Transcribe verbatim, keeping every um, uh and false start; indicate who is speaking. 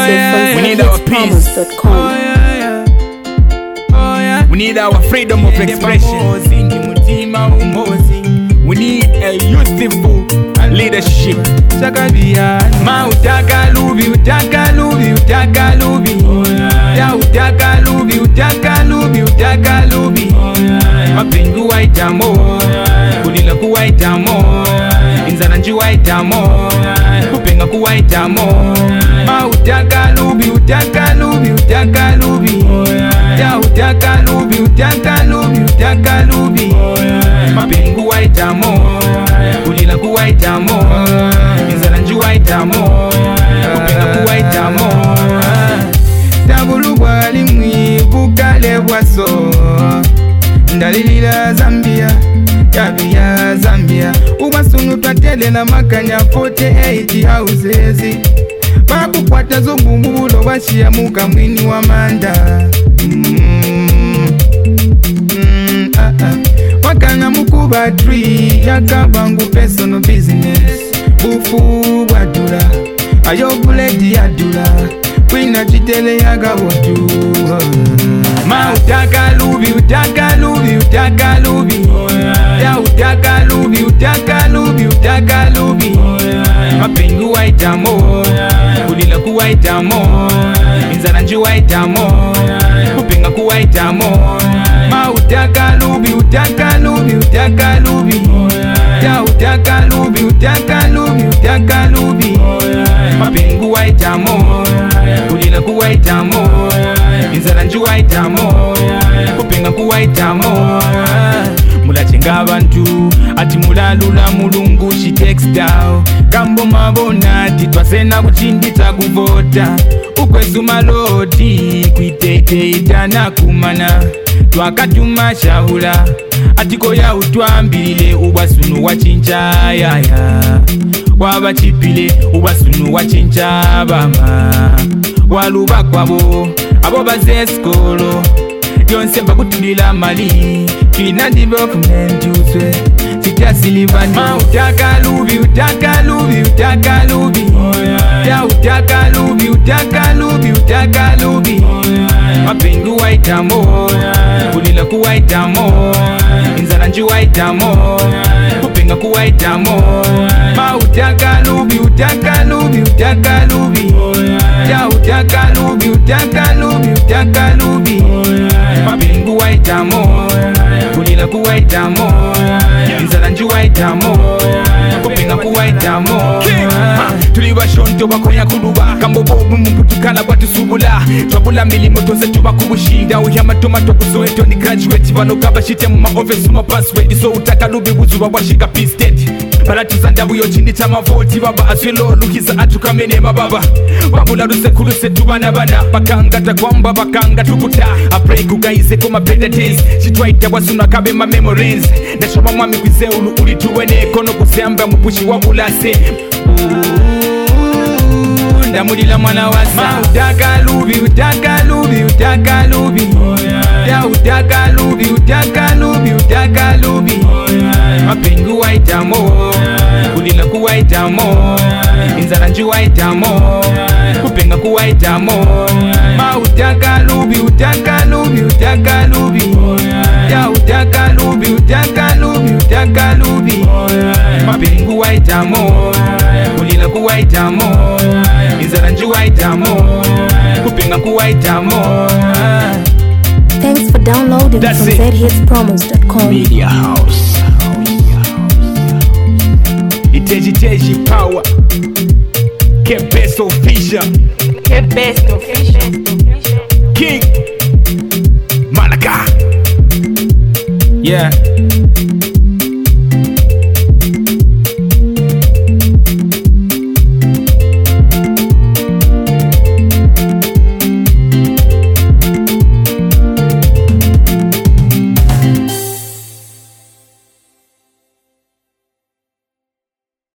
Speaker 1: yeah.
Speaker 2: We need our peace.
Speaker 1: Oh, yeah, yeah. Oh, yeah.
Speaker 2: We need our freedom of expression. We need a youthful leadership.
Speaker 1: Ma utaka lubi, utaka lubi, utaka lubi. Ya utaka lubi, utaka lubi, utaka lubi. Mapingu waitamo, kulila kuwaitamo, inzana nji waitamo, kupenga kuwaitamo. Ma utaka lubi, utaka lubi, utaka lubi. Ya utaka lubi, utaka lubi, utaka lubi. Mapingu waitamo, kulila kuwaitamo, inzana nji waitamo, kupenga kuwaitamo. Tabulu bwali mwibukale bwaso, ndalilila Zambia, yabia Zambia. Ubasunu twatelela makanya forty-eight houses. Babu kwata zombubulo bashia muka mwini wa manda. mm. Mm, ah, ah. Wakana mukuba tree, yakabangu personal business. Bufu wadula, ayo buleti yadula, kwina chitele yaga wotu. Ma utaka lubi, utaka lubi, utaka lubi. Ya utaka lubi, utaka lubi, utaka lubi. Mapingu waitamo, kulila kuwaitamo, inzana nji waitamo, kupinga kuwaitamo. Ma utaka lubi, utaka lubi, utaka lubi. Ya utaka lubi, utaka lubi, utaka lubi. Mapingu waitamo, kulila kuwaitamo, inzana nji waitamo, kupinga kuwaitamo. Mulachenga abantu ati mulalula mulungu she takes down. Gambo mabona ati twasena kuchindita kuvota. Ukwezuma loti kuitete itana kumana. Twakatuma shahula atiko ya utwambile ubasunu wachinchayaya. Waba chipile ubasunu wachinchabama. Waluba kwabo abo bazeskolo yonse bakutulila mali. Kina development uswe sita silivani. Ma utaka lubi, utaka lubi, utaka lubi. Ya utaka lubi, utaka lubi, utaka lubi. Mapingu waitamo, kulila kuwaitamo, inzana nji waitamo, kupinga kuwaitamo. Ma utaka lubi, utaka lubi, utaka lubi. Ya utaka lubi, utaka lubi, utaka lubi. Mapingu waitamo, kulila kuwaitamo, inzana nji waitamo, kupinga kuwaitamo. Tuliba shonto bakonya kuluba kambo bobu mumputukala batusubula. Twabula milimo tose tuba kubushinda. Uyama tomato kusoeto ni graduate. Bano gaba shite mu ma office mu password. So utaka lubi buzuba bashika pistate. Baratuzanda buyo chindi chama volti. Baba aswelo lukiza atukamene mababa. Babula ruse kuruse tubana bana. Bakanga takwamba bakanga tukuta. I pray kugaize kuma predators. She tried to wasuna kabe ma memories. Nashoma mwami kwize ulu uli tuwene. Kono kuseamba mupushi wabulase. Ndamulila mwana wasa. Ma utaka lubi, utaka lubi, utaka lubi. Ya utaka lubi, utaka lubi, utaka lubi. Mapingu waitamo, kulila kuwaitamo, inzana nji waitamo, kupinga kuwaitamo. Ma utaka lubi, utaka lubi, utaka lubi. Ya utaka lubi, utaka lubi, utaka lubi. Mapingu waitamo, kulila kuwaitamo, inzana nji waitamo, kupinga kuwaitamo.
Speaker 3: Thanks for downloading
Speaker 2: That's
Speaker 3: from
Speaker 2: it.
Speaker 3: z hits promos dot com.
Speaker 2: Media House. Iteji Teji Power. Get best official.
Speaker 4: Get best official.
Speaker 2: King Malaka.
Speaker 1: Yeah.